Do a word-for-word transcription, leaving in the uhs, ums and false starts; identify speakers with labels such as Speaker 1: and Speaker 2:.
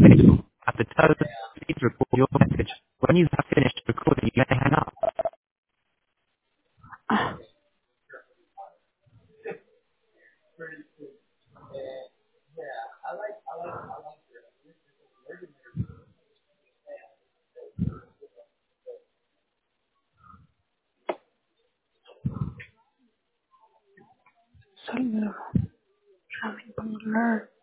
Speaker 1: signal. At the tone, please record your message. When you have finished recording, you may hang up.
Speaker 2: Saludos, Javi Banglar.